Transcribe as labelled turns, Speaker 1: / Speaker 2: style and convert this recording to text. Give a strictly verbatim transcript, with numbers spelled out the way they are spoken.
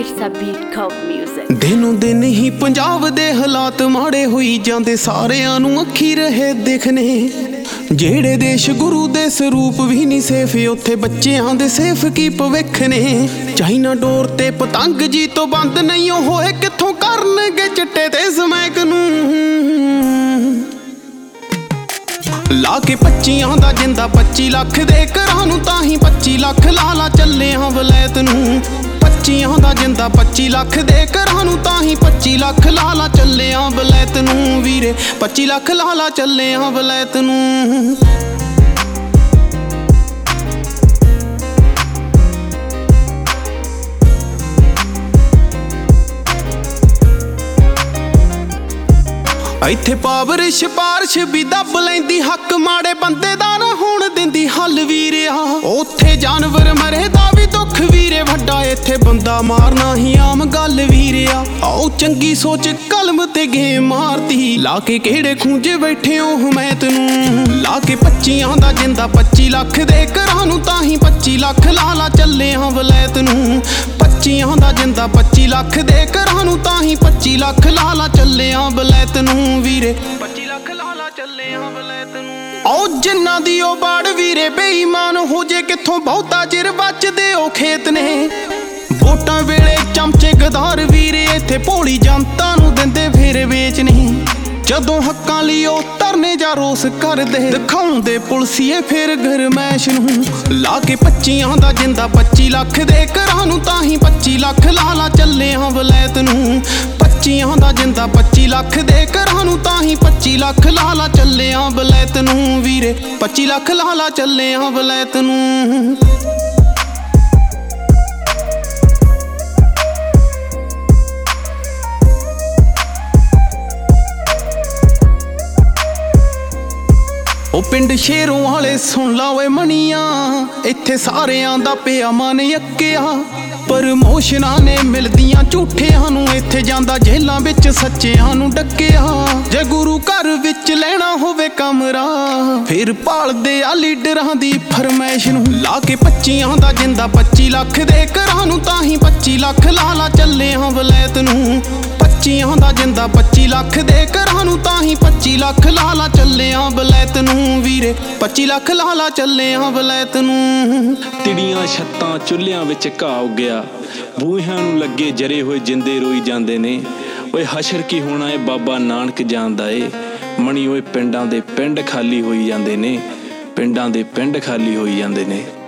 Speaker 1: It's a beat called music.
Speaker 2: दिनों दिन ही पंजाब दे हालात माड़े होई जांदे सारियां नूं अखी रहे दिखने जेड़े देश गुरु दे स्वरूप भी नहीं सेफ उत्थे बच्चियां दे सेफ की भविख ने चाइना डोर ते पतंग जी तो बंद नहीं होए कित्थों करनगे चिट्टे ते समैक नूं ला के पच्चियां दा जिंदा पच्ची लख दे घरां नूं तां ही पच्ची लख लाला चले हां वलैत नूं पच्चियां दा जिंदा पच्ची लख दे घरां नूं तां ही पच्ची लख लाला चले हां वलैत नूं वीरे पच्ची लख लाला चले हां वलैत नूं इत्थे पावर सिफारिश भी दब लैंदी हक माड़े बंदे दा ना होण दिंदी हल वीरिया उत्थे जानवर मरे दा भी दुख वीरे वड्डा इत्थे बंदा मारना ही आम गल वीरिया आओ चंगी सोच कलम ते गेम मारती ला के केड़े खूंजे बैठे हो हमैत नूं ला के पच्चियां दा जिंदा पच्ची लख दे घरां नूं तां ही पच्ची लख लाला चले हां वलैत नूं पच्चियां दा जिंदा पच्ची लख दे घरां नूं तां ही पच्ची लख लाला चले हां वलैत नूं वीरे पच्ची लख लाला चले हां वलैत नूं आओ जिन्ना दी ओ बाड़ वीरे बेईमान हो जे कित्थों बहुता चिर बचदे ओ खेत ने वोटां वेले चमचे गदार वीरे इत्थे भोली जनता नूं दिंदे फेर वेच नहीं जदों हक्कां लई ओ धरने जा रोस करदे दिखाउंदे पुलसीए फिर गरमैश नूं ला के पच्चियां दा जिंदा पच्ची लख दे घरां नूं तां ही पच्ची लख लाला चले हां वलैत नूं पच्चियां दा जिंदा पच्ची लख दे घरां नूं तां ही पच्ची लख लाला चले हां वलैत नूं वीरे पच्ची लख लाला चले हां वलैत नूं ओ पिंड शेरों वाले सुन ला ओए मनियां इत्थे सारियां दा पिया मन यक्किया प्रमोशनां ने मिलदियां झूठियां नूं इत्थे जांदा जेलां विच सच्चियां नूं डक्किया जे गुरु घर विच लैणा होवे कमरा फिर भालदे आ लीडरां दी फरमैश नूं ला के पच्चियां दा जिंदा पच्ची लख दे घरां नूं तां ही पच्ची लख लाला चले हां वलैत नूं पच्चियां दा जिंदा पच्ची लख दे घरां नूं तां ही पच्ची लख लाला चले हां वलैत नूं वीरे पच्ची लख लाला चले हां वलैत नूं
Speaker 3: तिड़ियां छत्तां चुल्हियां विच घाह उग्गिया बूहियां नूं लगे जरे होए जिंदे रोई जांदे ने ओए हशर की होना है बाबा नानक जानदा ए मणी ओए पिंडां दे पिंड खाली होई जांदे ने पिंडां दे पिंड खाली होई जांदे ने।